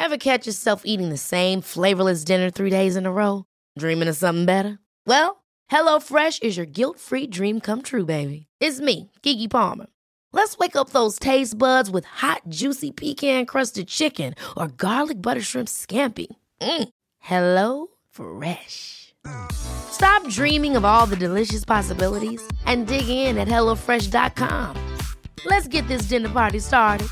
Ever catch yourself eating the same flavorless dinner 3 days in a row? Dreaming of something better? Well, HelloFresh is your guilt-free dream come true, baby. It's me, Keke Palmer. Let's wake up those taste buds with hot, juicy pecan-crusted chicken or garlic butter shrimp scampi. Hello Fresh. Stop dreaming of all the delicious possibilities and dig in at HelloFresh.com. Let's get this dinner party started.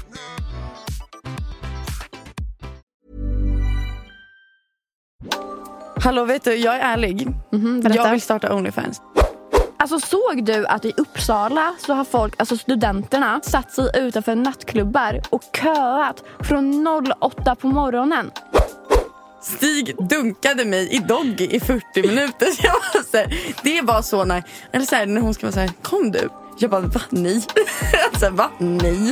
Hallå, vet du, jag är ärlig. Jag vill starta OnlyFans. Alltså, såg du att i Uppsala så har folk, alltså studenterna, satt sig utanför nattklubbar och köat från 08 på morgonen? Stig dunkade mig i Doggy i 40 minuter. Jag var så här, det var så när, eller så här, när hon ska vara så här, kom du? Jag bara, va? Nej. Alltså, va? Nej.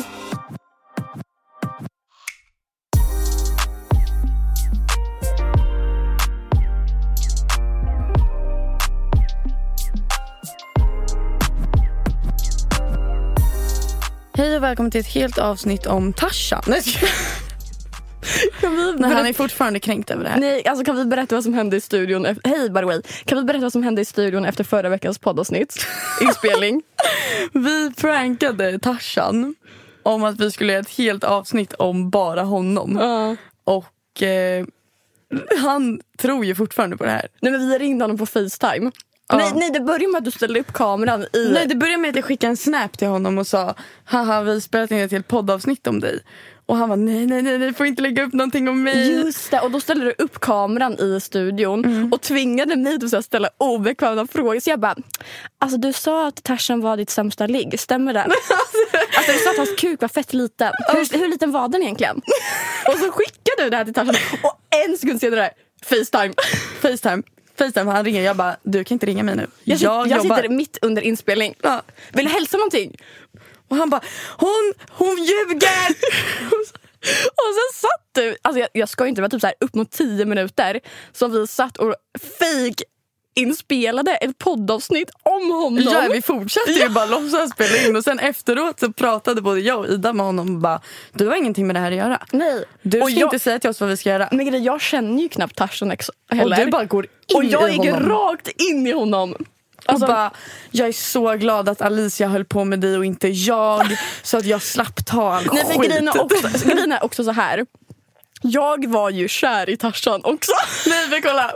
Hej och välkommen till ett helt avsnitt om Tarzan. Nej, han är fortfarande kränkt över det här. Nej, alltså kan vi berätta vad som hände i studion? Hej, by the way. Kan vi berätta vad som hände i studion efter förra veckans poddavsnitt? Inspelning. Vi prankade Tarzan om att vi skulle göra ett helt avsnitt om bara honom. Och han tror ju fortfarande på det här. Nej, men vi ringde honom på FaceTime. Nej, det började med att du ställde upp kameran i... Nej, det började med att jag skickade en snap till honom och sa, haha, vi spelat in ett helt poddavsnitt om dig. Och han var, nej, får inte lägga upp någonting om mig. Just det, och då ställde du upp kameran i studion och tvingade mig att ställa obekväma frågor. Så jag bara, alltså du sa att Tarzan var ditt sämsta ligg, stämmer det? Alltså du sa att hans kuk var fett liten. Hur liten var den egentligen? Och så skickade du det här till Tarzan. Och en sekund senare, FaceTime, han ringer. Jag bara, du kan inte ringa mig nu. Jag sitter mitt under inspelning. Vill du hälsa någonting? Och han bara, hon ljuger. Och sen satt du, alltså jag ska inte vara typ så här upp mot 10 minuter som vi satt och fake inspelade ett poddavsnitt om honom. Ja, vi fortsatte ju bara låtsas spela in. Och sen efteråt så pratade både jag och Ida med honom och bara, du har ingenting med det här att göra. Nej. Du ska inte säga till oss vad vi ska göra. Men jag känner ju knappt Tarzan heller. Och du bara går in och jag gick honom. Rakt in i honom. Alltså, och bara, jag är så glad att Alicia höll på med dig och inte jag, så att jag slapp ta all skit. Nej, grejen är också så här. Jag var ju kär i Tarzan också. Nej, men kolla.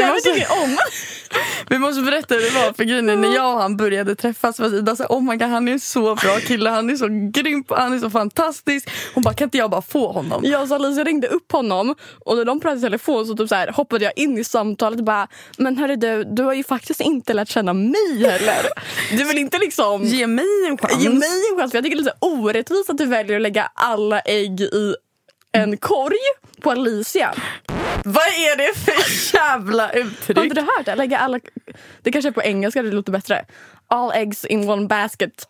Vi måste berätta hur det var. För grejen är, när jag och han började träffas var Ida så, oh my god, han är så bra kille. Han är så grym, han är så fantastisk. Hon bara, kan inte jag bara få honom? Ja, så Alicia ringde upp honom. Och när de pratade i telefon så typ så här, hoppade jag in i samtalet och bara, men hörru du har ju faktiskt inte lärt känna mig heller. Du vill inte liksom ge mig en chans. För jag tycker det är lite orättvist att du väljer att lägga alla ägg i en korg på Alicia. Vad är det för jävla uttryck? Har inte du hört det? Lägga alla... Det kanske är på engelska, det låter bättre. All eggs in one basket.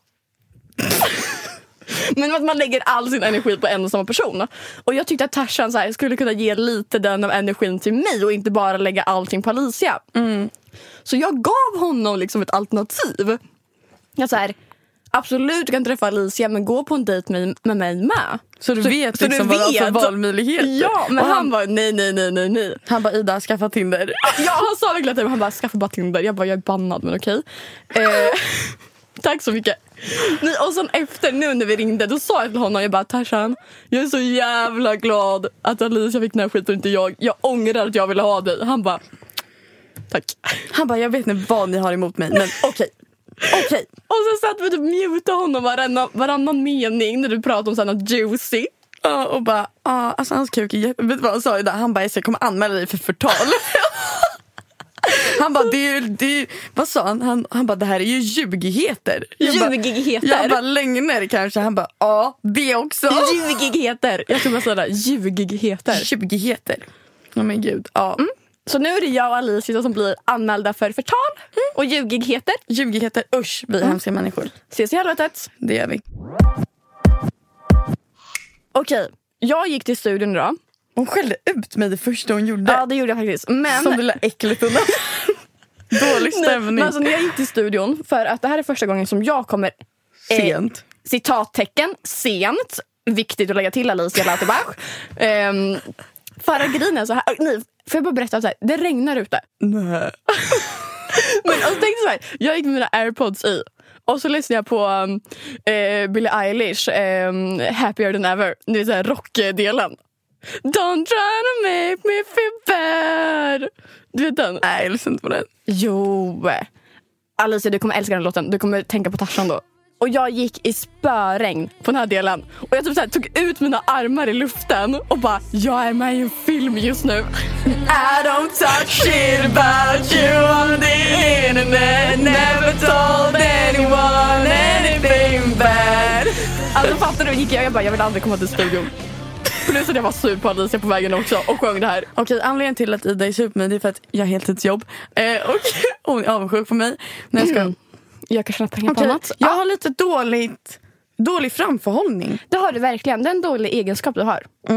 Men att man lägger all sin energi på en och samma person. Och jag tyckte att Tarzan så här, skulle kunna ge lite den av energin till mig och inte bara lägga allting på Alicia. Så jag gav honom liksom ett alternativ. Jag så här, absolut, du kan träffa Alicia, men gå på en dejt med mig med. Så du vet liksom vad det är för valmöjligheter. Ja, men han var nej. Han bara, Ida, skaffa Tinder. Ja, han sa verkligen att han bara, skaffa bara Tinder. Jag bara, jag är bannad, men okej. Tack så mycket. Nej, och sen efter, nu när vi ringde, då sa jag till honom, jag bara, Tarzan, jag är så jävla glad att Alicia fick den här skiten och inte jag. Jag ångrar att jag ville ha dig. Han bara, tack. Han bara, jag vet inte vad ni har emot mig, men okej. Och så satt vi typ muta honom varannan mening när du pratade om sådana juicy. Och bara, alltså hans kuk är vet du vad han sa idag? Han bara, jag kommer anmäla dig för förtal. Han bara, det vad sa han? Han bara, det här är ju ljugigheter. Jag bara, lögner kanske. Han bara, det också. Ljugigheter. Jag tror man sa det, ljugigheter. Ja men gud, Så nu är det jag och Alicia som blir anmälda för förtal och ljugigheter. Usch, vi är hemska människor. Ses i helvetet. Det gör vi. Okej, jag gick till studion idag. Hon skällde ut mig det första hon gjorde. Ja, det gjorde jag faktiskt. Men... Som det lilla äckligt undan. Dålig stämning. Men alltså, när jag gick till studion, för att det här är första gången som jag kommer... Sent. Citattecken, sent. Viktigt att lägga till Alicia Lauterbach. Förra grejen är så här. Nej, får jag bara berätta så här. Det regnar ute. Nej. Men och så tänkte jag så här. Jag gick med mina AirPods i. Och så lyssnade jag på Billie Eilish, Happier Than Ever. Det är så här rockdelen. Don't try to make me feel bad. Du vet den? Nej, jag lyssnar inte på den. Jo. Alicia, du kommer älska den låten. Du kommer tänka på Tarzan då. Och jag gick i spöregn på den här delen. Och jag typ så här, tog ut mina armar i luften och bara, jag är med i en film just nu. I don't talk shit about you on the internet. Never told anyone anything bad. Alltså fattar du, gick jag bara, jag vill aldrig komma till studion. Plus att jag var sur på Alicia på vägen också och sjöng det här. Okej, anledningen till att Ida är sur på mig, det är för att jag har heltidsjobb. Och hon är avundsjuk på mig. När jag ska... Jag kan tjäna pengar på annat. Jag har lite dålig framförhållning. Det har du verkligen. Det är en dålig egenskap du har.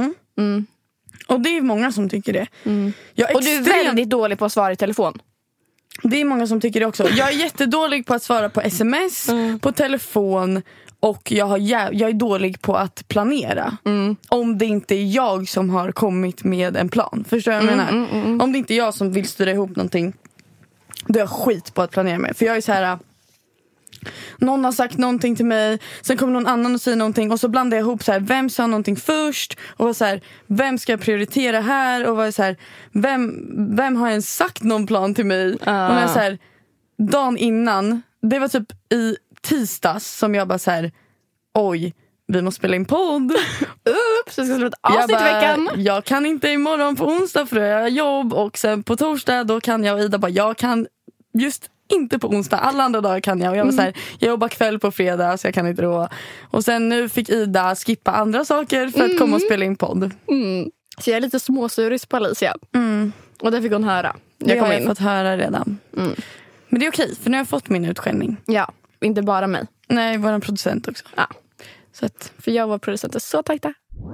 Och det är många som tycker det. Och du är väldigt dålig på att svara i telefon. Det är många som tycker det också. Jag är jättedålig på att svara på sms, på telefon. Och jag är dålig på att planera. Om det inte är jag som har kommit med en plan. Förstår du vad jag menar? Om det inte är jag som vill styra ihop någonting, då är jag skit på att planera med. För jag är så här... Någon har sagt någonting till mig, sen kommer någon annan och säger någonting, och så blandar jag ihop så här, vem sa någonting först, och var så här, vem ska jag prioritera här, och var så här, vem har ens sagt någon plan till mig? Och när jag så här, dagen innan, det var typ i tisdags som jag bara så här, oj, vi måste spela in podd. Ups, jag ska sluta avsnitt i veckan. Jag kan inte imorgon på onsdag för jag har jobb, och sen på torsdag då kan jag, och Ida bara, jag kan just inte på onsdag, alla andra dagar kan jag. Och jag var så här, jag jobbar kväll på fredag så jag kan inte då. Och sen nu fick Ida skippa andra saker för att komma och spela in podd. Så jag är lite småsuris på Alicia. Och det fick hon höra. Jag har fått höra redan. Men det är okej, för nu har jag fått min utskällning. Ja, inte bara mig. Nej, vår producent också. Ja. Så att... För jag var producenten så tajta.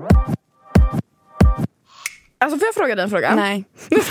Alltså får jag fråga dig en fråga? Nej.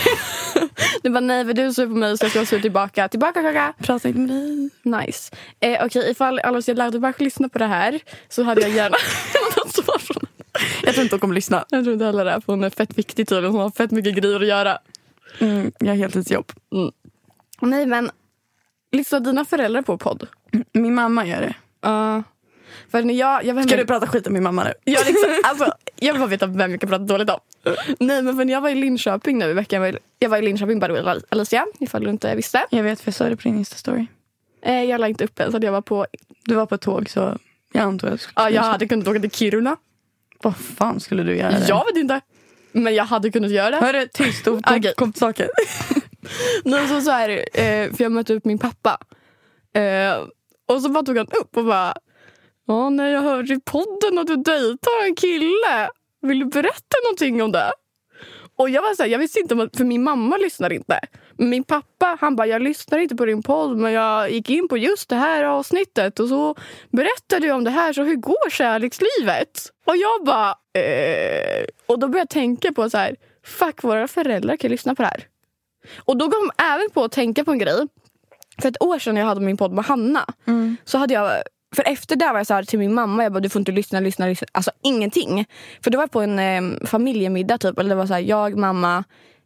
Du bara, nej, för du är sur på mig så jag ska sur tillbaka. Tillbaka, kaka. Prata inte med dig. Nice. Okej, ifall Alicia Lauterbach lyssnar på det här så hade jag gärna något svar från henne. Jag tror inte hon kommer lyssna. Jag tror inte heller det, för hon är fett viktig tydligen. Hon har fett mycket grejer att göra. Jag har heltidsjobb. Nej, men lyssnar dina föräldrar på podd? Min mamma gör det. För när jag ska du prata skit om min mamma nu? Ja, liksom, alltså, jag vill bara veta vem jag kan prata dåligt om. Nej, men för när jag var i Linköping nu i veckan. Jag var i Linköping bara, Alicia, ifall du inte visste. Jag vet, för jag sa det på din Insta-story. Jag la inte upp en, så att jag var på... Du var på ett tåg, så jag antog att jag hade kunnat åka till Kiruna. Vad fan skulle du göra? Jag vet inte. Men jag hade kunnat göra det. Hörru, tyst och kom till saker. Nej, så här, för jag mötte upp min pappa. Och så bara tog han upp och bara... Ja, när jag hörde i podden att du dejtar en kille. Vill du berätta någonting om det? Och jag var så här, jag visste inte, för min mamma lyssnar inte. Men min pappa, han bara, jag lyssnar inte på din podd, men jag gick in på just det här avsnittet. Och så berättade du om det här, så hur går kärlekslivet? Och jag bara, Och då började jag tänka på så här, fuck, våra föräldrar kan lyssna på det här. Och då kom jag även på att tänka på en grej. För ett år sedan jag hade min podd med Hanna, så hade jag... För efter det var jag så här till min mamma, jag bara, du får inte lyssna. Alltså ingenting. För det var på en familjemiddag typ. Eller det var så här, jag, mamma,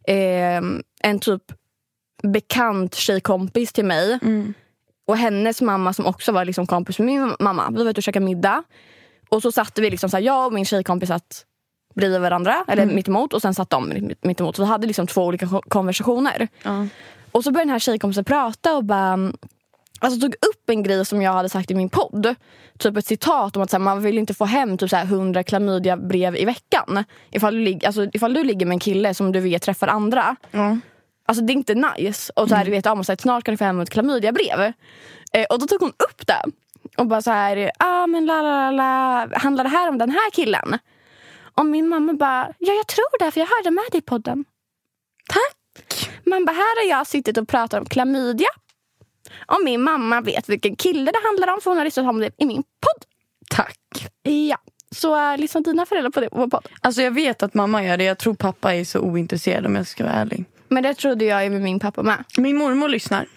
en typ bekant tjejkompis till mig. Och hennes mamma som också var liksom kompis med min mamma. Vi var ute och käkade middag. Och så satt vi liksom så här, jag och min tjejkompis satt bredvid varandra. Eller mitt emot. Och sen satt de mitt emot. Så vi hade liksom 2 olika konversationer. Och så började den här tjejkompisen prata och bara... Alltså tog upp en grej som jag hade sagt i min podd. Typ ett citat om att så här, man vill inte få hem typ så här 100 klamydia-brev i veckan. Ifall du ligger med en kille som du vet träffar andra. Alltså det är inte nice. Och så här, du vet om att snart kan du få hem ett klamydia-brev. Och då tog hon upp det. Och bara så här, men handlar det här om den här killen? Och min mamma bara, ja, jag tror det, för jag hörde med dig i podden. Tack. Man bara, här har jag suttit och pratat om klamydia. Och min mamma vet vilken kille det handlar om, för hon har lyssnat om det i min podd. Tack. Ja, så lyssna dina föräldrar på det på podd. Alltså jag vet att mamma gör det. Jag tror pappa är så ointresserad, om jag ska vara ärlig. Men det trodde jag med min pappa med. Min mormor lyssnar.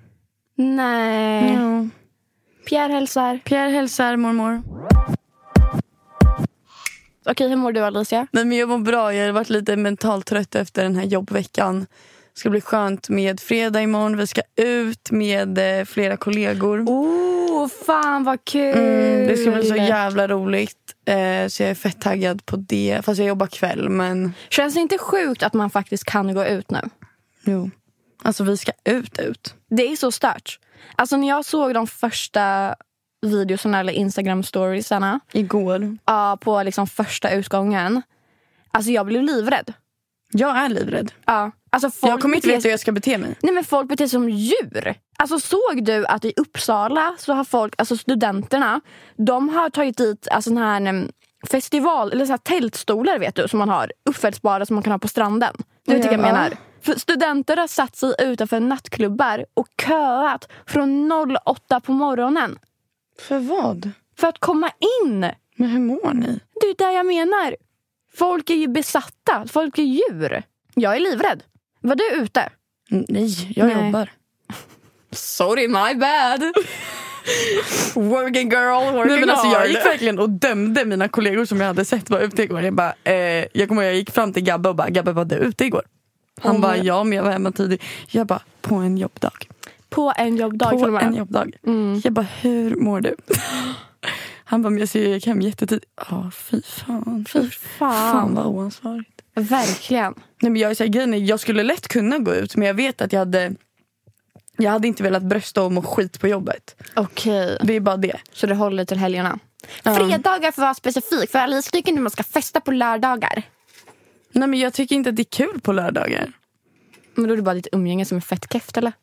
Nej. Pierre hälsar. Pierre hälsar, mormor. Okej, hur mår du, Alicia? Nej, men jag mår bra. Jag har varit lite mentalt trött efter den här jobbveckan. Det ska bli skönt med fredag imorgon. Vi ska ut med flera kollegor. Fan vad kul! Det ska bli så jävla roligt. Så jag är fett taggad på det. Fast jag jobbar kväll, men... Känns det inte sjukt att man faktiskt kan gå ut nu? Jo. Alltså vi ska ut. Det är så stört. Alltså när jag såg de första videorna eller Instagram-storiesarna igår. Ja, på liksom första utgången. Alltså jag blev livrädd. Jag är livrädd. Ja. Alltså folk jag kommer inte veta hur jag ska bete mig. Nej, men folk beter sig som djur. Alltså såg du att i Uppsala så har folk, alltså studenterna, de har tagit dit alltså den här festival, eller så här tältstolar vet du, som man har uppfällsbara som man kan ha på stranden. Du vet vad jag menar. För studenter har satt sig utanför nattklubbar och köat från 08 på morgonen. För vad? För att komma in. Men hur mår ni? Det är det jag menar. Folk är ju besatta. Folk är djur. Jag är livrädd. Var du ute? Nej, jag jobbar. Sorry, my bad. Working girl, working hard. Alltså, jag gick verkligen och dömde mina kollegor som jag hade sett var ute igår. Jag bara, jag gick fram till Gabbe och bara, Gabbe, var du ute igår? Han bara, ja, men jag var hemma tidigt. Jag bara, på en jobbdag. På en jobbdag? Jag bara, hur mår du? Han bara, men jag gick hem jättetidigt. Fy fan. Fan vad oansvarigt. Verkligen. Nej, men jag är så här, grejen, jag skulle lätt kunna gå ut, men jag vet att jag hade inte velat brösta om och skit på jobbet. Okej. Det är bara det. Så det håller till helgerna. Fredagar för att vara specifik. För Alice tycker inte man ska festa på lördagar. Nej, men jag tycker inte att det är kul på lördagar. Men då är det bara ditt umgänge som är fett keft, eller?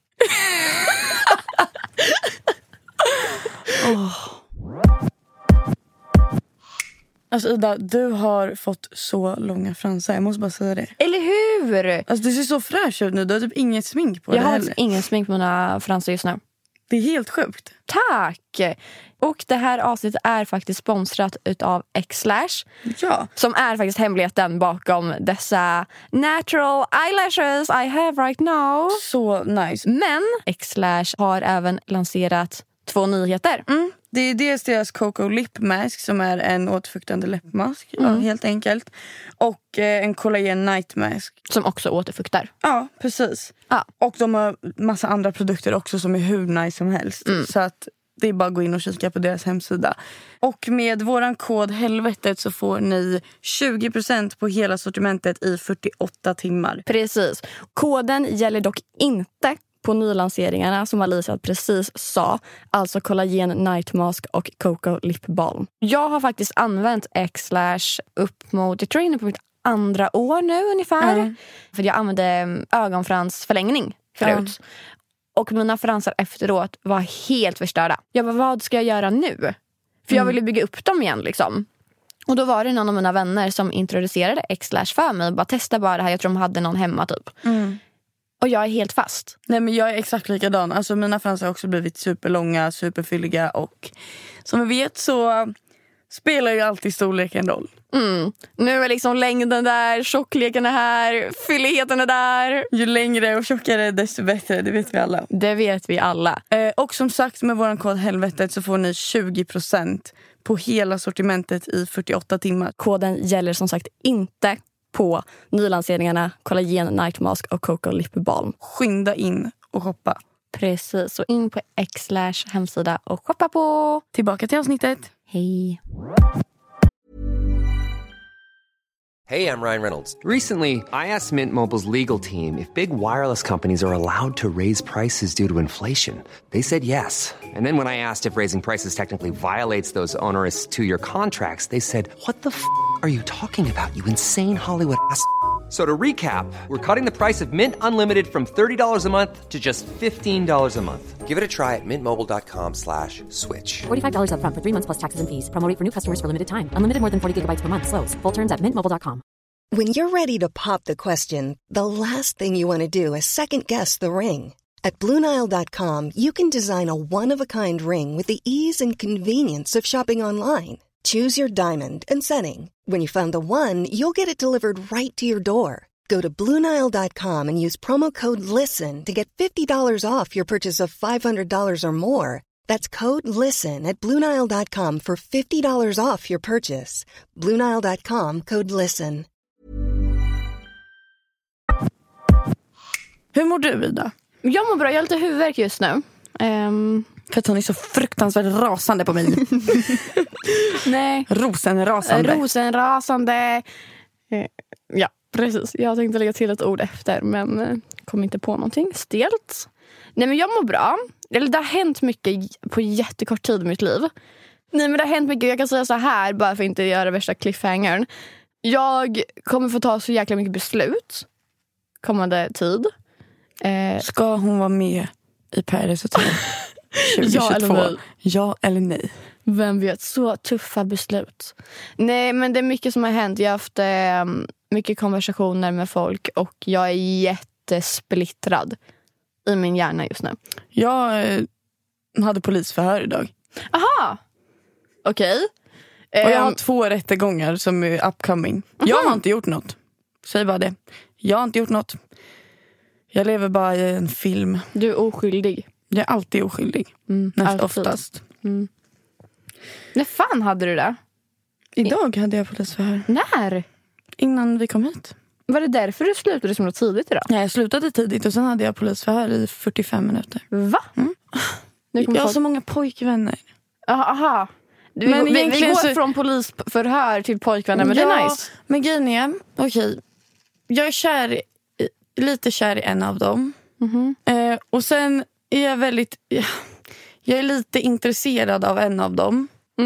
Alltså Ida, du har fått så långa fransar. Jag måste bara säga det. Eller hur? Alltså du ser så fräsch ut nu. Du har typ inget smink på jag det har heller. ingen smink på mina fransar just nu. Det är helt sjukt. Tack! Och det här avsnittet är faktiskt sponsrat utav Xlash. Ja. Som är faktiskt hemligheten bakom dessa natural eyelashes I have right now. Så nice. Men Xlash har även lanserat 2 nyheter. Det är dels deras Cocoa Lip Mask som är en återfuktande läppmask. Ja, helt enkelt. Och en Collagen Night Mask. Som också återfuktar. Ja, precis. Ja. Och de har massa andra produkter också som är hur nice som helst. Så att det är bara att gå in och kika på deras hemsida. Och med våran kod helvetet så får ni 20% på hela sortimentet i 48 timmar. Precis. Koden gäller dock inte på nylanseringarna som Alicia precis sa. Alltså Collagen Night Mask och Cocoa Lip Balm. Jag har faktiskt använt Xlash upp mot, jag tror inne på mitt andra år nu ungefär. För jag använde ögonfransförlängning förut. Och mina fransar efteråt var helt förstörda. Jag bara, vad ska jag göra nu? För jag ville bygga upp dem igen liksom. Och då var det någon av mina vänner som introducerade Xlash för mig. Bara testa bara det här, jag tror de hade någon hemma typ. Och jag är helt fast. Nej, men jag är exakt likadan. Alltså mina fransar har också blivit superlånga, superfylliga. Och som vi vet så spelar ju alltid storleken roll. Nu är liksom längden där, tjockleken är här, fylligheten är där. Ju längre och tjockare desto bättre, det vet vi alla. Det vet vi alla. Och som sagt, med våran kod helvetet så får ni 20% på hela sortimentet i 48 timmar. Koden gäller som sagt inte på nylanseringarna Collagen Night Mask och Cocoa Lip Balm. Skynda in och shoppa. Precis, så in på Xlash hemsida och shoppa på. Tillbaka till avsnittet. Hej. Hey, I'm Ryan Reynolds. Recently, I asked Mint Mobile's legal team if big wireless companies are allowed to raise prices due to inflation. They said yes. And then when I asked if raising prices technically violates those onerous 2-year contracts, they said, "What the f*** are you talking about, you insane Hollywood ass?" So to recap, we're cutting the price of Mint Unlimited from $30 a month to just $15 a month. Give it a try at mintmobile.com/switch. $45 up front for 3 months plus taxes and fees. Promo rate for new customers for limited time. Unlimited more than 40 gigabytes per month. Slows full terms at mintmobile.com. When you're ready to pop the question, the last thing you want to do is second-guess the ring. At BlueNile.com, you can design a one-of-a-kind ring with the ease and convenience of shopping online. Choose your diamond and setting. When you find the one, you'll get it delivered right to your door. Go to BlueNile.com and use promo code LISTEN to get $50 off your purchase of $500 or more. That's code LISTEN at BlueNile.com for $50 off your purchase. BlueNile.com, code LISTEN. Hur mår du, Ida? Jag mår bra, jag har lite huvudvärk just nu. För att hon är så fruktansvärt rasande på mig. Nej. Rosenrasande. Ja, precis. Jag tänkte lägga till ett ord efter, men kom inte på någonting. Stelt. Nej, men jag mår bra. Eller det har hänt mycket på jättekort tid i mitt liv. Nej, men det har hänt mycket. Jag kan säga så här, bara för att inte göra värsta cliffhangern. Jag kommer få ta så jäkla mycket beslut kommande tid. Ska hon vara med i Paradise Hotel 2022? Ja eller nej? Vem vet, så tuffa beslut. Nej, men det är mycket som har hänt. Jag har haft mycket konversationer med folk och jag är jättesplittrad i min hjärna just nu. Jag hade polisförhör idag. Aha! Okej. Och jag har 2 rättegångar som är upcoming. Jag har inte gjort något. Säg bara det. Jag har inte gjort något. Jag lever bara i en film. Du är oskyldig. Jag är alltid oskyldig. Oftast. När fan hade du det? Idag hade jag polisförhör. När? Innan vi kom hit. Var det därför du slutade så tidigt idag? Nej, jag slutade tidigt och sen hade jag polisförhör i 45 minuter. Va? Jag har så många pojkvänner. Aha. Vi går från polisförhör till pojkvänner, men det är nice. Men grejen är, okej. Jag är lite kär i en av dem. Och sen är jag jag är lite intresserad av en av dem.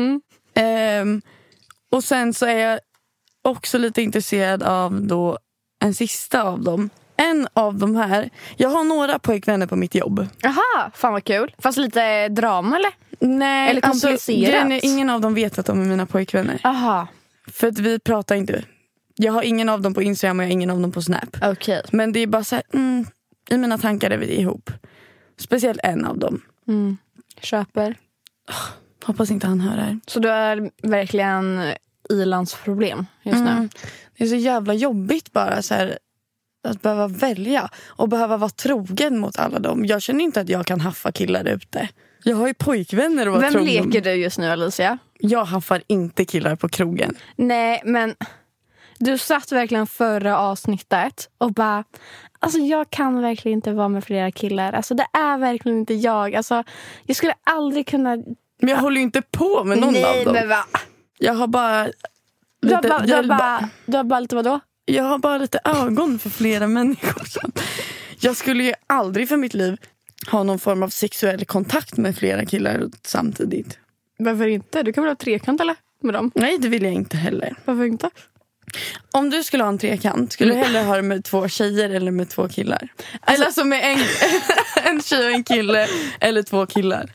Och sen så är jag också lite intresserad av då en sista av dem. En av de här. Jag har några pojkvänner på mitt jobb. Aha, fan vad kul. Fast lite drama eller? Nej, eller komplicerat. Alltså, ingen av dem vet att de är mina pojkvänner. Aha. För att vi pratar inte. Jag har ingen av dem på Instagram och jag har ingen av dem på Snap. Okej. Men det är bara så här, i mina tankar är vi ihop. Speciellt en av dem. Köper. Hoppas inte han hör det här. Så du är verkligen ilandsproblem just nu? Det är så jävla jobbigt bara så här, att behöva välja. Och behöva vara trogen mot alla dem. Jag känner inte att jag kan haffa killar ute. Jag har ju pojkvänner att vara trogen. Vem leker du just nu, Alicia? Jag haffar inte killar på krogen. Nej, men du satt verkligen förra avsnittet och bara, alltså jag kan verkligen inte vara med flera killar. Alltså det är verkligen inte jag. Alltså jag skulle aldrig kunna. Men jag håller ju inte på med någon av dem. Nej, men va? Jag har bara Du har bara lite vadå? Jag har bara lite ögon för flera människor. Jag skulle ju aldrig för mitt liv ha någon form av sexuell kontakt med flera killar samtidigt. Varför inte? Du kan väl ha trekant eller? Med dem? Nej, det vill jag inte heller. Varför inte? Om du skulle ha en trekant, skulle du hellre ha det med 2 tjejer eller med 2 killar? Eller alltså med en tjej och en kille eller 2 killar?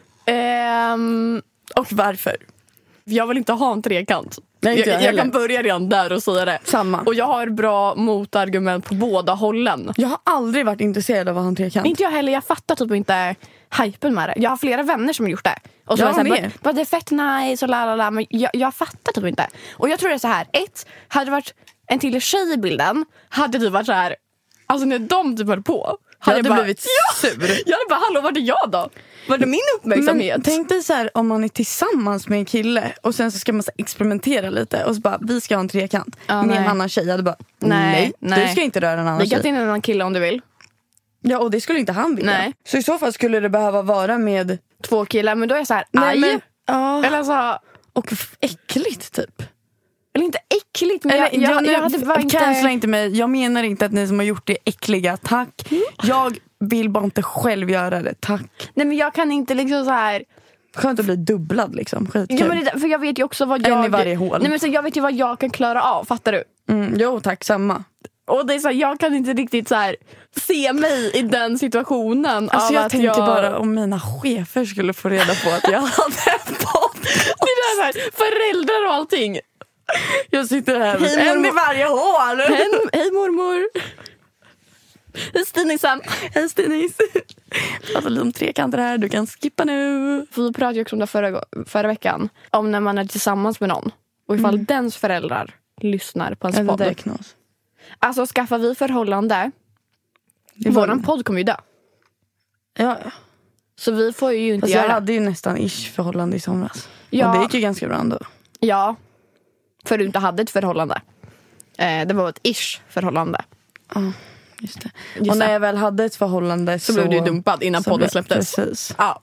Och varför? Jag vill inte ha en trekant. Nej, jag kan börja redan där och säga det. Samma. Och jag har bra motargument på båda hållen. Jag har aldrig varit intresserad av att ha en trekant. Inte jag heller, jag fattar typ inte hypen med det. Jag har flera vänner som har gjort det. Och så är det såhär, bara det är fett nice och lalala. Men jag fattar typ inte. Och jag tror det är så här. Hade det varit en till tjej i bilden, hade det varit så här. Alltså när de typ höll på, hade jag blivit sur. Jag hade bara, hallå, var det jag då? Var det min uppmärksamhet? Men tänk dig så här, om man är tillsammans med en kille och sen så ska man så experimentera lite och så bara, vi ska ha en trekant med en annan tjej. Jag hade bara, nej, du ska inte röra en annan tjej. Vi kan in en annan kille om du vill. Ja, och det skulle inte han vilja. Nej. Så i så fall skulle det behöva vara med 2 killar, men då är jag så här, nej, aj. Men, eller alltså, och äckligt typ. Eller inte äckligt, men jag hade bara inte. Cancella inte mig. Jag menar inte att ni som har gjort det är äckliga, tack. Jag vill bara inte själv göra det, tack. Nej, men jag kan inte liksom så här. Skönt att bli dubblad liksom. Skitkul. Ja, men för jag vet ju också vad jag. En i varje hål. Nej, men så jag vet ju vad jag kan klara av, fattar du? Jo, tack, samma. Och det är så här, jag kan inte riktigt så här se mig i den situationen. Alltså av jag att tänker bara om mina chefer skulle få reda på att jag hade fått. Det är så här, föräldrar och allting. Jag sitter här med en i varje hål. Hej mormor. Hej Stinisen. Hej Stinis. Pratar lite om trekanter här, du kan skippa nu. Vi pratade ju också om det förra veckan. Om när man är tillsammans med någon. Och ifall dens föräldrar lyssnar på ens podd. Alltså skaffar vi förhållande, våran podd kommer ju dö. Ja. Så vi får ju inte Fast göra. jag hade ju nästan ish förhållande i somras. Ja. Och det gick ju ganska bra ändå. Ja, för du inte hade ett förhållande. Det var ett ish förhållande. Ja, just det. Och när jag väl hade ett förhållande så blev du dumpad innan podden släpptes. Precis. Ja.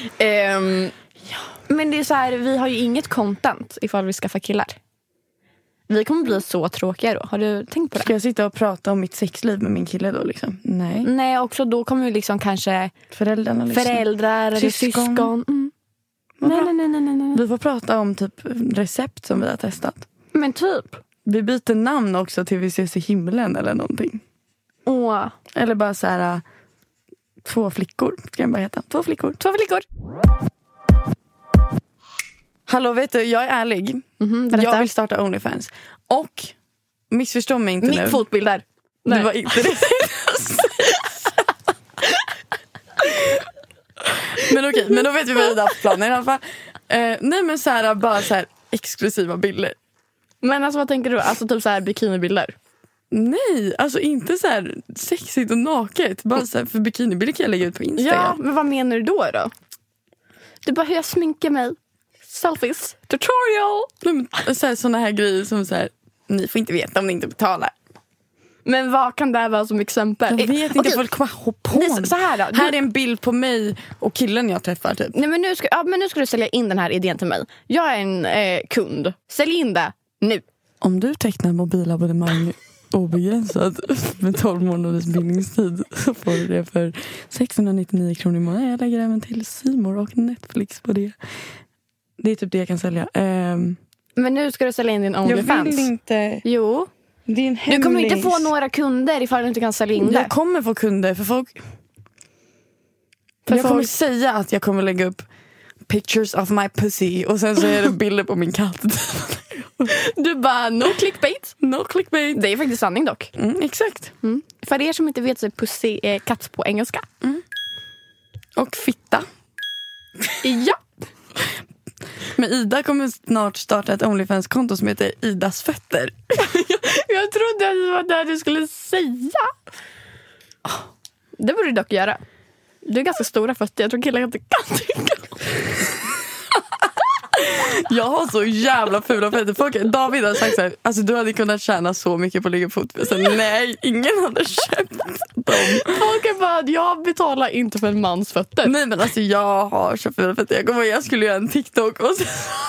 Men det är så här, vi har ju inget content ifall vi skaffar killar. Vi kommer bli så tråkiga då. Har du tänkt på det? Ska jag sitta och prata om mitt sexliv med min kille då liksom? Nej. Nej, också då kommer vi liksom kanske Föräldrarna liksom. föräldrar eller syskon. Mm. Nej. Vi får prata om typ recept som vi har testat. Men typ. Vi byter namn också till vi ses i himlen eller någonting. Åh. Eller bara så här 2 flickor. Ska jag bara heta? 2 flickor. 2 flickor. Hallå, vet du, jag är ärlig. Jag vill starta OnlyFans. Och missförstå mig inte nu. Mitt fotbild där. Det var inte det. Men okej, men då vet vi vad vi har haft planer i alla fall. Nej, men så här, bara så här exklusiva bilder. Men alltså vad tänker du? Alltså typ så här bikinibilder. Nej, alltså inte så här sexigt och naket. Bara så här, för bikinibilder kan jag lägga ut på Instagram. Ja, men vad menar du då? Du bara, hur jag sminkar mig. Selfies. Tutorial. Såna här grejer som så här, ni får inte veta om ni inte betalar. Men vad kan det vara som exempel? Jag vet inte, folk kommer på. Så här då. Här är en bild på mig och killen jag träffar typ. Nej, men nu ska du sälja in den här idén till mig. Jag är en kund. Sälj in det nu. Om du tecknar mobilabonnemang obegränsat med 12 månaders bindningstid så får du det för 699 kronor i månaden. Jag lägger även till C More och Netflix på det. Det är typ det jag kan sälja. Men nu ska du sälja in din OnlyFans. Jag vill inte. Jo. Det är en hemlis. Du kommer inte få några kunder ifall du inte kan sälja in det. Jag kommer få kunder för folk. Jag kommer säga att jag kommer lägga upp pictures of my pussy och sen så är det bilder på min katt. Du bara, no clickbait. No clickbait. Det är faktiskt sanning dock. Exakt. För er som inte vet så är pussy katt på engelska. Och fitta. Ja. Men Ida kommer snart starta ett OnlyFans-konto som heter Idas fötter. Jag trodde att det var det du skulle säga. Det borde du dock göra. Du är ganska stora fötter. Jag tror killar inte kan tycka. Jag har så jävla fula fötter. David har sagt så här, alltså du hade kunnat tjäna så mycket på att ligga fot. Så nej, ingen hade köpt dem. Folk är bara, jag betalar inte för en mans fötter. Nej, men alltså jag har så fula fötter. Jag skulle göra en TikTok och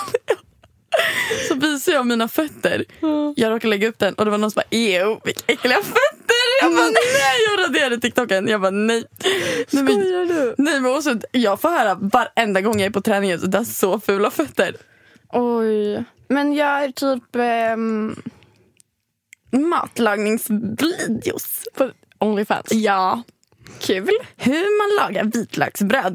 så visar jag mina fötter. Jag råkade lägga upp den och det var någon som bara, vilka äckliga fötter. Jag bara, nej, jag raderade TikToken. Jag bara, nej. Skojar du? Nej, men också, jag får höra varenda gång jag är på träningen så det är så fula fötter. Oj. Men jag är typ matlagningsvideos på OnlyFans. Ja. Kul. Hur man lagar vitlöksbröd.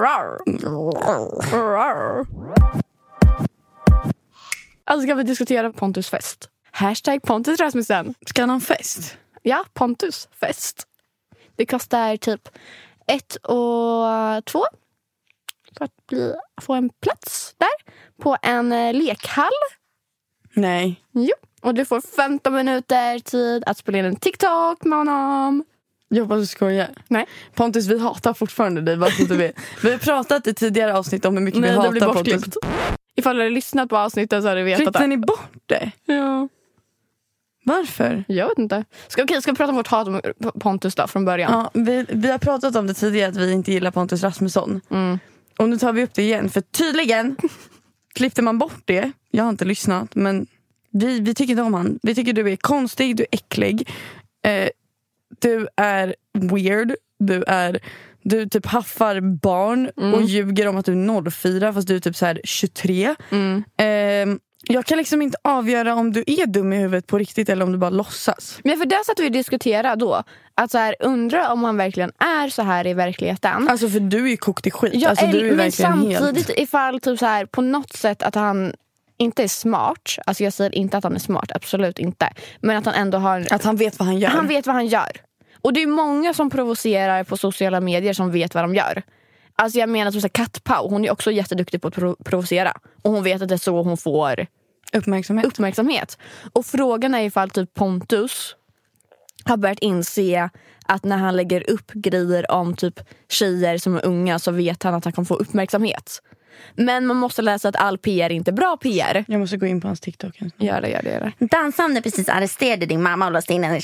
Alltså ska vi diskutera Pontus fest. Hashtag Pontus Rasmussen. Ska han ha en fest? Ja, Pontus fest. Det kostar typ 1 och 2 för att få en plats där på en lekhall. Nej. Jo. Och du får 15 minuter tid att spela in en TikTok med honom. Jag hoppas du skojar. Nej. Pontus, vi hatar fortfarande dig. Bara så du vet. Vi har pratat i tidigare avsnitt om hur mycket vi hatar Pontus. Ifall du har lyssnat på avsnittet så har du vetat det. Klippte ni bort det? Ja. Varför? Jag vet inte. Ska vi prata om vårt hat om Pontus då från början? Ja, vi har pratat om det tidigare att vi inte gillar Pontus Rasmusson. Och nu tar vi upp det igen. För tydligen klippte man bort det. Jag har inte lyssnat, men vi tycker inte om han. Vi tycker du är konstig, du är äcklig. Du är weird. Du typ haffar barn och ljuger om att du är 04 fast du är typ så här 23. Jag kan liksom inte avgöra om du är dum i huvudet på riktigt eller om du bara låtsas. Men för det satt vi diskutera då att så här, undra om han verkligen är så här i verkligheten. Alltså för du är ju kokt i skit. Ja, alltså, du är men samtidigt helt... ifall typ så här, på något sätt att han inte är smart. Alltså jag säger inte att han är smart, absolut inte. Men att han ändå har... Att han vet vad han gör. Han vet vad han gör. Och det är många som provocerar på sociala medier som vet vad de gör. Alltså jag menar att Kat Pau, hon är också jätteduktig på att provocera. Och hon vet att det är så hon får uppmärksamhet. Och frågan är ifall typ Pontus har börjat inse att när han lägger upp grejer om typ tjejer som är unga så vet han att han kan få uppmärksamhet. Men man måste läsa att all PR är inte bra PR. Jag måste gå in på hans TikTok. Gör det. Dansa om du precis arresterade din mamma och låste in henne.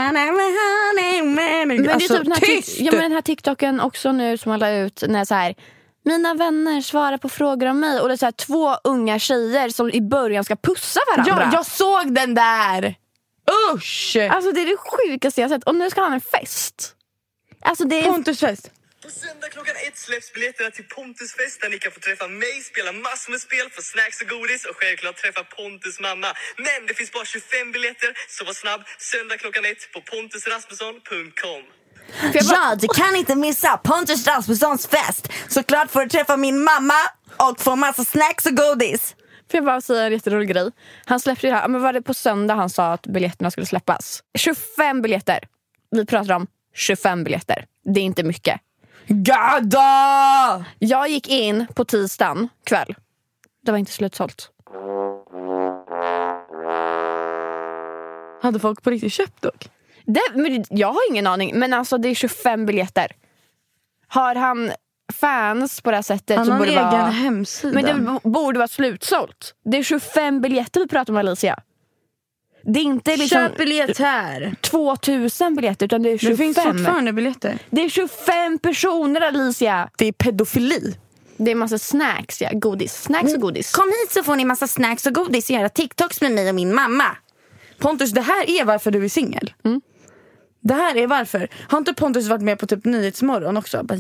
Men Alltså, det är typ tyst! den här TikToken också nu som man la ut när så här: mina vänner svarar på frågor om mig. Och det är så här 2 unga tjejer som i början ska pussa varandra. Ja, jag såg den där! Usch! Alltså det är det sjukaste jag sett. Och nu ska han ha en fest. Alltså det är... Pontus fest. På söndag klockan 1 släpps biljetterna till Pontus fest där ni kan få träffa mig, spela massor med spel, få snacks och godis och självklart träffa Pontus mamma. Men det finns bara 25 biljetter, så var snabb. Söndag klockan 1 på pontusrasmusson.com. Ja, du kan inte missa Pontus Rasmussons fest. Såklart får du träffa min mamma och få massa snacks och godis. Får jag bara säga en jätterolig grej. Han släppte det här, men var det på söndag han sa att biljetterna skulle släppas? 25 biljetter. Vi pratar om 25 biljetter. Det är inte mycket. Gada! Jag gick in på tisdagen kväll. Det var inte slutsålt. Hade folk på riktigt köpt dock? Men jag har ingen aning. Men alltså det är 25 biljetter. Har han fans på det här sättet? Han så har en borde egen vara... hemsida. Men det borde vara slutsålt. Det är 25 biljetter vi pratar om, Alicia. Det är inte liksom Köp biljett här. 2000 biljetter, utan det är 25. Det finns fortfarande biljetter. Det är 25 personer, Alicia. Det är pedofili. Det är massa snacks, ja. Godis. Snacks och godis. Kom hit så får ni massa snacks och godis och göra TikToks med mig och min mamma. Pontus, det här är varför du är singel. Det här är varför. Har inte Pontus varit med på typ Nyhetsmorgon också? Bara,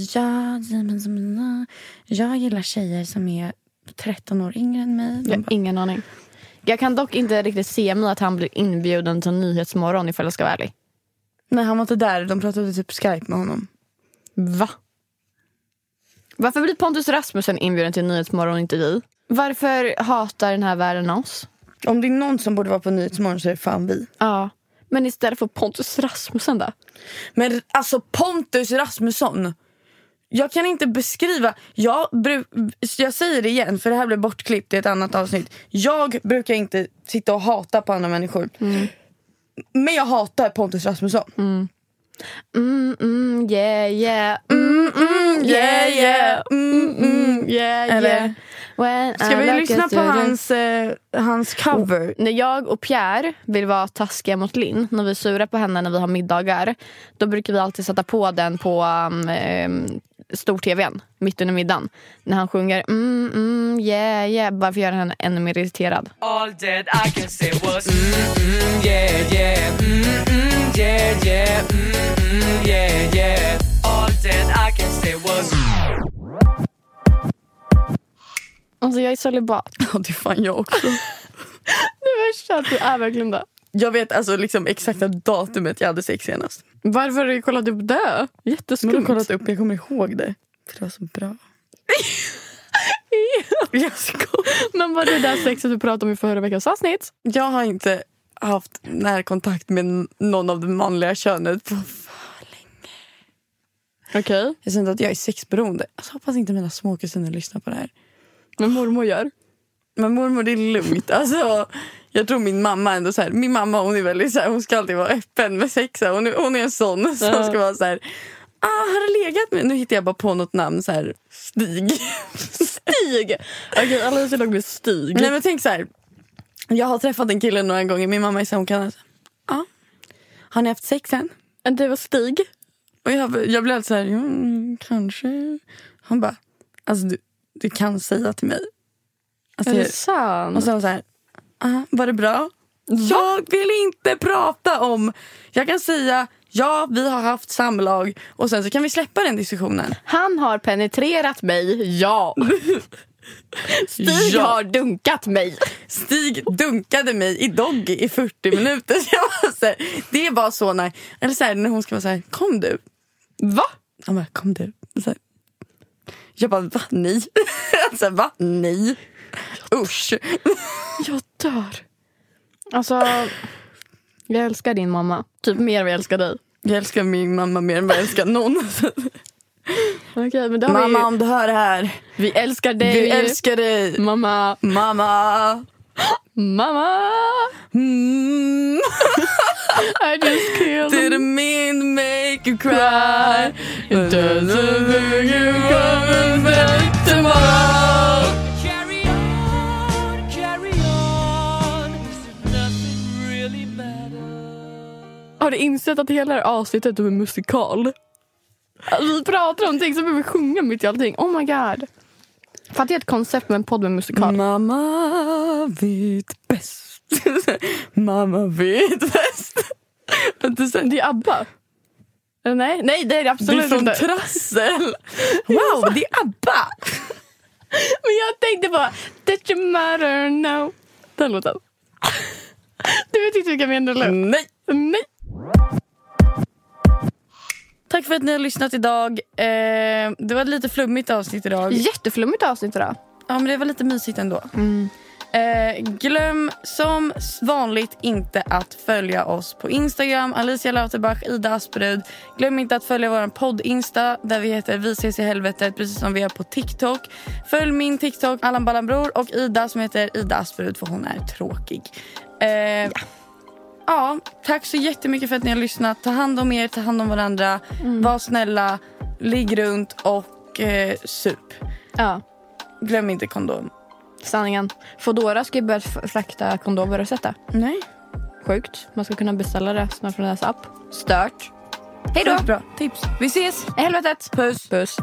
jag gillar tjejer som är 13 år yngre än mig. Jag har ingen aning. Jag kan dock inte riktigt se mig att han blir inbjuden till Nyhetsmorgon ifall jag ska vara ärlig. Nej, han var inte där. De pratade typ Skype med honom. Va? Varför blir Pontus Rasmussen inbjuden till Nyhetsmorgon och inte vi? Varför hatar den här världen oss? Om det är någon som borde vara på Nyhetsmorgon så är det fan vi. Ja, men istället för Pontus Rasmussen då? Men alltså Pontus Rasmusson, jag kan inte beskriva. Jag säger det igen, för det här blir bortklippt i ett annat avsnitt. Jag brukar inte sitta och hata på andra människor. Men jag hatar Pontus Rasmusson. Yeah, yeah. Yeah, yeah. Yeah, Eller? yeah. Ska vi lyssna på hans cover? När jag och Pierre vill vara taskiga mot Linn, när vi är sura på henne när vi har middagar, då brukar vi alltid sätta på den på stor-tvn mitt under middagen. När han sjunger yeah, yeah, bara för att göra henne ännu mer irriterad. All that I can say was yeah, yeah, yeah, yeah, yeah, yeah. All that I can say was. Alltså jag är celibat. Ja, det är fan jag också. Det värsta att du är verkligen det. Jag vet alltså liksom exakta datumet jag hade sex senast. Varför har du kollat upp det? Jätteskumt. Jag har kollat upp, jag kommer ihåg det. För det var så bra. Jag skojar. Men var det där sexet du pratade om i förra veckans avsnitt? Jag har inte haft närkontakt med någon av det manliga könet på för länge. Okej. Jag känner att jag är sexberoende. Alltså, hoppas inte mina småkusiner lyssnar på det här. Men mormor gör. Men mormor, det är lugnt. Alltså, jag tror min mamma ändå så här. Min mamma, hon är väldigt så här, hon ska alltid vara öppen med sex. Hon är en sån som ska vara så här. Har du legat med? Nu hittar jag bara på något namn så här. Stig. Stig? Okej, alla ser långt med Stig. Nej, men tänk så här. Jag har träffat en kille några gånger. Min mamma är så, hon kan alltså, har ni haft sex än? Det var Stig. Och jag blev alltid så här, kanske. Han bara, alltså du kan säga till mig. Alltså, Är det sant? och så var var det bra? Jag vill inte prata om. Jag kan säga, ja, vi har haft samlag. Och sen så kan vi släppa den diskussionen. Han har penetrerat mig, ja. Stig har dunkat mig. Stig dunkade mig i Doggy i 40 minuter. Så jag var så här, det var så när, eller så här, när hon ska vara så här, kom du. Va? Han bara, kom du. Så här. Jag bara, va? Nej. Så här, va? Nej. Usch. Jag dör. Alltså, jag älskar din mamma. Typ mer än jag älskar dig. Jag älskar min mamma mer än vad jag älskar någon. Okej, men då har mamma, vi... om du hör det här. Vi älskar dig. Vi älskar dig. Mamma. Mamma. Mamma. I just killed him. Didn't mean to make you cry. It doesn't mean you coming back tomorrow. Carry on, carry on. Nothing really matters. Har du insett att hela det här avsnittet är en musikal? Alltså, vi pratar om ting som vi vill sjunga mitt i allting. Oh my god. För att det är ett koncept med en podd med musikal. Mamma vet bäst. Mamma vet bäst. Det är ABBA. Nej, det är det absolut inte. Det är från inte. Trassel. Wow, det är ABBA. Men jag tänkte bara, that you matter now. Den låten. Du vet inte vilka jag menar, eller? Nej. Tack för att ni har lyssnat idag. Det var ett lite flummigt avsnitt idag. Jätteflummigt avsnitt idag. Ja, men det var lite mysigt ändå. Glöm som vanligt inte att följa oss på Instagram. Alicia Lauterbach, Ida Asperud. Glöm inte att följa vår podd-insta där vi heter Vi ses i helvetet, precis som vi är på TikTok. Följ min TikTok, Allan Ballanbror, och Ida som heter Ida Asperud, för hon är tråkig. Ja, tack så jättemycket för att ni har lyssnat. Ta hand om er, ta hand om varandra. Var snälla, ligg runt och sup. Ja. Glöm inte kondom. Sanningen. Foodora ska ju börja frakta kondomer och sätta. Nej. Sjukt. Man ska kunna beställa det snart från deras app. Stört. Hej då. Bra tips. Vi ses. I helvetet. Puss. Puss.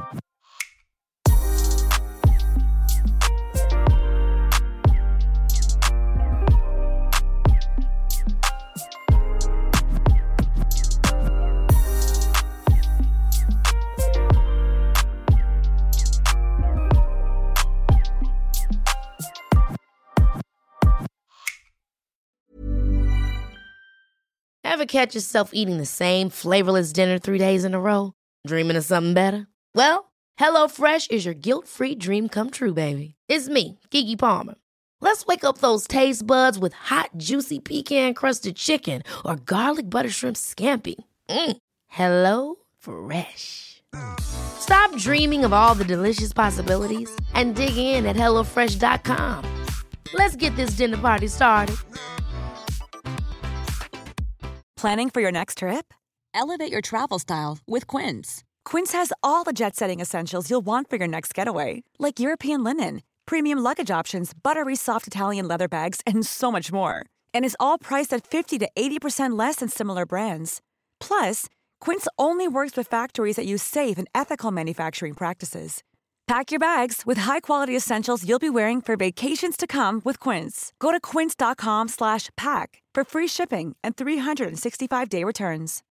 Ever catch yourself eating the same flavorless dinner 3 days in a row? Dreaming of something better? Well, HelloFresh is your guilt-free dream come true, baby. It's me, Keke Palmer. Let's wake up those taste buds with hot, juicy pecan-crusted chicken or garlic butter shrimp scampi. Hello Fresh. Stop dreaming of all the delicious possibilities and dig in at HelloFresh.com. Let's get this dinner party started. Planning for your next trip? Elevate your travel style with Quince. Quince has all the jet-setting essentials you'll want for your next getaway, like European linen, premium luggage options, buttery soft Italian leather bags, and so much more. And is all priced at 50 to 80% less than similar brands. Plus, Quince only works with factories that use safe and ethical manufacturing practices. Pack your bags with high-quality essentials you'll be wearing for vacations to come with Quince. Go to quince.com/pack for free shipping and 365-day returns.